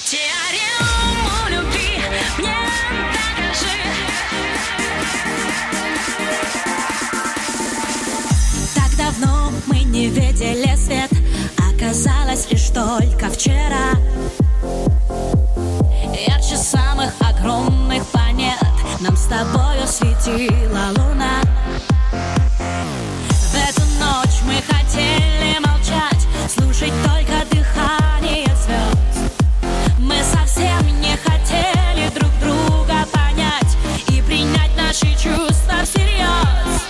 Теорему любви мне докажи. Так давно мы не видели свет, оказалось лишь только вчера. Ярче самых огромных планет нам с тобою светила луна. В эту ночь мы хотели молчать, слушать только дыхание звезд. Мы совсем не хотели друг друга понять и принять наши чувства всерьез.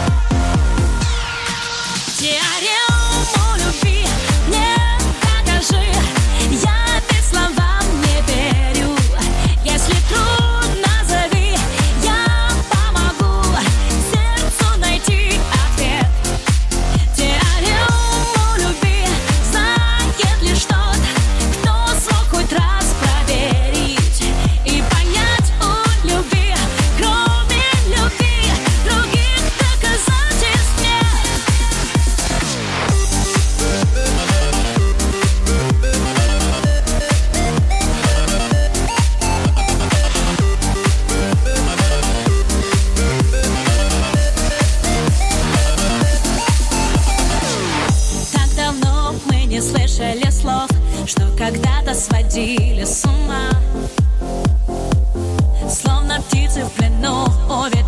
Теорему любви мне докажи. Я без словам не верю. Если трудно, зови, я помогу сердцу найти ответ. Теорему любви знает лишь тот, кто смог хоть раз проверить и понять у любви, кроме любви, других доказательств нет. Так давно мы не слышали слов, что когда-то сводили с ума. Словно птицы в плену,